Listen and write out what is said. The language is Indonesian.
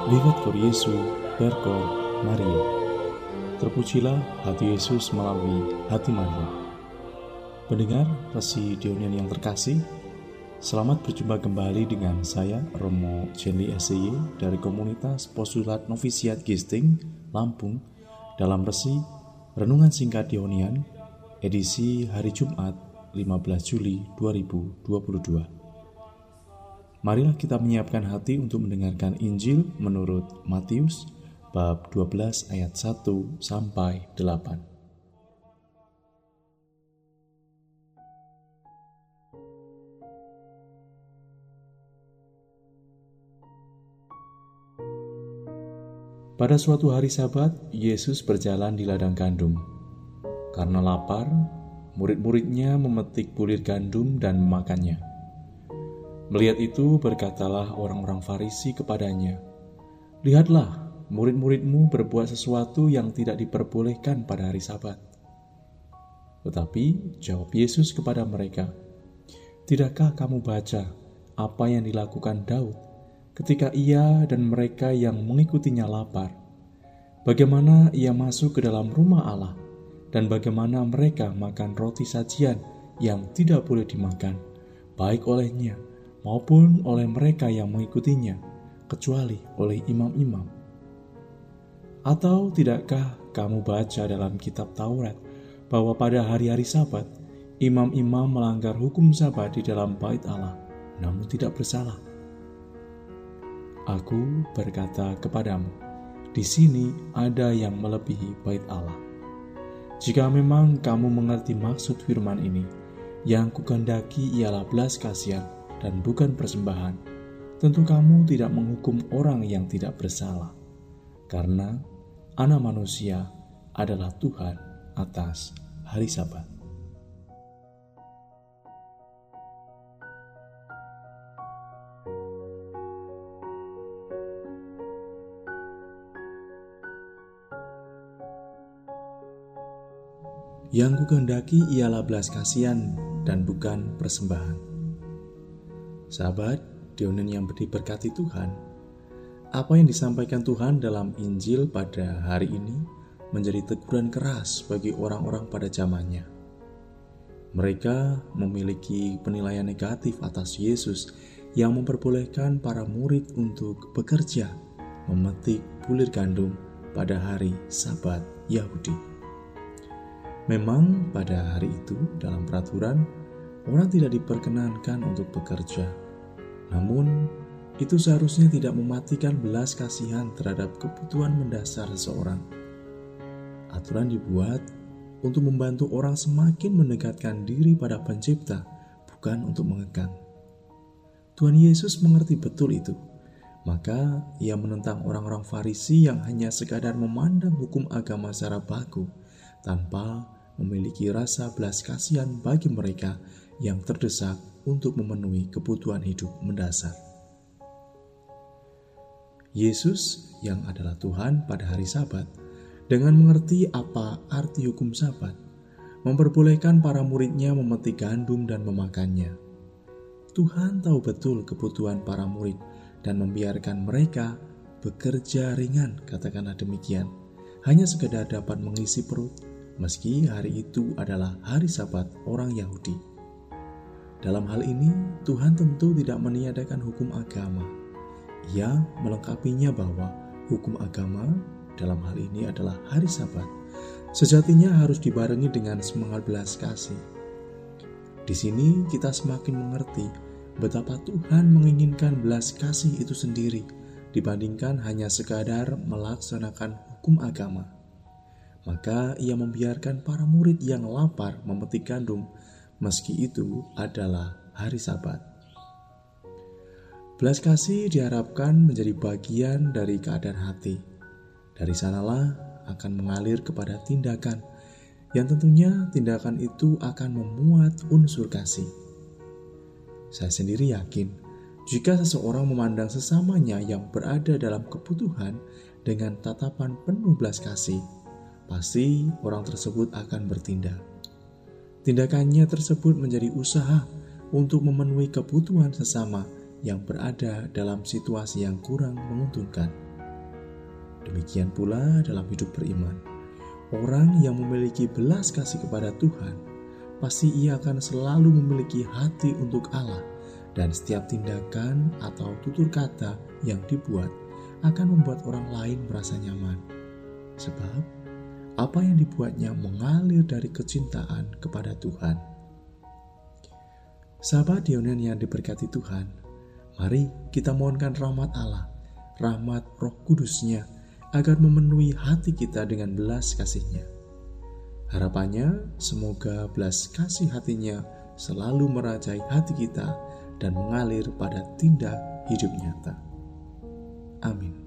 Lihat Kor Yesu, berkor Maria. Terpujilah hati Yesus melalui hati Maria. Pendengar Resi Dionian yang terkasih, selamat berjumpa kembali dengan saya Romo Jenly SY dari komunitas Postulat Novisiat Gisting, Lampung, dalam Resi Renungan Singkat Dionian, edisi hari Jumat 15 Juli 2022. Marilah kita menyiapkan hati untuk mendengarkan Injil menurut Matius bab 12 ayat 1 sampai 8. Pada suatu hari Sabat, Yesus berjalan di ladang gandum. Karena lapar, murid-muridnya memetik bulir gandum dan memakannya. Melihat itu, berkatalah orang-orang Farisi kepadanya, "Lihatlah, murid-muridmu berbuat sesuatu yang tidak diperbolehkan pada hari Sabat." Tetapi jawab Yesus kepada mereka, "Tidakkah kamu baca apa yang dilakukan Daud ketika ia dan mereka yang mengikutinya lapar? Bagaimana ia masuk ke dalam rumah Allah dan bagaimana mereka makan roti sajian yang tidak boleh dimakan, baik olehnya maupun oleh mereka yang mengikutinya, kecuali oleh imam-imam? Atau tidakkah kamu baca dalam kitab Taurat bahwa pada hari-hari Sabat, imam-imam melanggar hukum Sabat di dalam bait Allah, namun tidak bersalah? Aku berkata kepadamu, di sini ada yang melebihi bait Allah. Jika memang kamu mengerti maksud firman ini, yang kukendaki ialah belas kasihan dan bukan persembahan, tentu kamu tidak menghukum orang yang tidak bersalah, karena Anak Manusia adalah Tuhan atas hari Sabat." Yang kukendaki ialah belas kasihan dan bukan persembahan. Sahabat Dionian yang diberkati Tuhan, apa yang disampaikan Tuhan dalam Injil pada hari ini menjadi teguran keras bagi orang-orang pada zamannya. Mereka memiliki penilaian negatif atas Yesus yang memperbolehkan para murid untuk bekerja memetik bulir gandum pada hari Sabat Yahudi. Memang pada hari itu dalam peraturan orang tidak diperkenankan untuk bekerja. Namun, itu seharusnya tidak mematikan belas kasihan terhadap kebutuhan mendasar seseorang. Aturan dibuat untuk membantu orang semakin mendekatkan diri pada Pencipta, bukan untuk mengekang. Tuhan Yesus mengerti betul itu. Maka ia menentang orang-orang Farisi yang hanya sekadar memandang hukum agama secara baku, tanpa memiliki rasa belas kasihan bagi mereka yang terdesak untuk memenuhi kebutuhan hidup mendasar. Yesus yang adalah Tuhan pada hari Sabat, dengan mengerti apa arti hukum Sabat, memperbolehkan para muridnya memetik gandum dan memakannya. Tuhan tahu betul kebutuhan para murid dan membiarkan mereka bekerja ringan, katakanlah demikian, hanya sekedar dapat mengisi perut, meski hari itu adalah hari Sabat orang Yahudi. Dalam hal ini, Tuhan tentu tidak meniadakan hukum agama. Ia melengkapinya bahwa hukum agama dalam hal ini adalah hari Sabat, sejatinya harus dibarengi dengan semangat belas kasih. Di sini kita semakin mengerti betapa Tuhan menginginkan belas kasih itu sendiri dibandingkan hanya sekadar melaksanakan hukum agama. Maka ia membiarkan para murid yang lapar memetik gandum, meski itu adalah hari Sabat. Belas kasih diharapkan menjadi bagian dari keadaan hati. Dari sanalah akan mengalir kepada tindakan, yang tentunya tindakan itu akan memuat unsur kasih. Saya sendiri yakin, jika seseorang memandang sesamanya yang berada dalam kebutuhan dengan tatapan penuh belas kasih, pasti orang tersebut akan bertindak. Tindakannya tersebut menjadi usaha untuk memenuhi kebutuhan sesama yang berada dalam situasi yang kurang menguntungkan. Demikian pula dalam hidup beriman. Orang yang memiliki belas kasih kepada Tuhan, pasti ia akan selalu memiliki hati untuk Allah, dan setiap tindakan atau tutur kata yang dibuat akan membuat orang lain merasa nyaman. Sebab apa yang dibuatnya mengalir dari kecintaan kepada Tuhan. Sahabat Dionian yang diberkati Tuhan, mari kita mohonkan rahmat Allah, rahmat Roh Kudus-Nya, agar memenuhi hati kita dengan belas kasih-Nya. Harapannya, semoga belas kasih hati-Nya selalu merajai hati kita dan mengalir pada tindak hidup nyata. Amin.